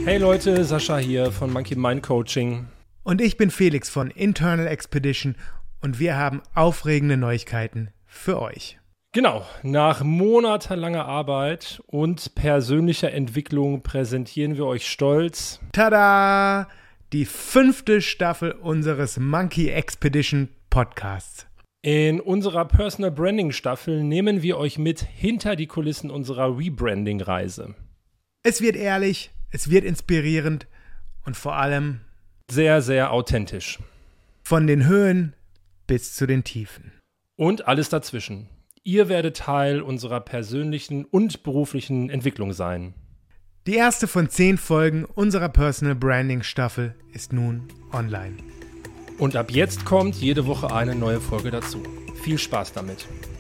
Hey Leute, Sascha hier von Monkey Mind Coaching. Und ich bin Felix von Internal Expedition und wir haben aufregende Neuigkeiten für euch. Genau, nach monatelanger Arbeit und persönlicher Entwicklung präsentieren wir euch stolz Tada! Die 5. Staffel unseres Monkey Expedition Podcasts. In unserer Personal Branding Staffel nehmen wir euch mit hinter die Kulissen unserer Rebranding-Reise. Es wird ehrlich, es wird inspirierend und vor allem sehr, sehr authentisch. Von den Höhen bis zu den Tiefen. Und alles dazwischen. Ihr werdet Teil unserer persönlichen und beruflichen Entwicklung sein. Die erste von 10 Folgen unserer Personal Branding Staffel ist nun online. Und ab jetzt kommt jede Woche eine neue Folge dazu. Viel Spaß damit.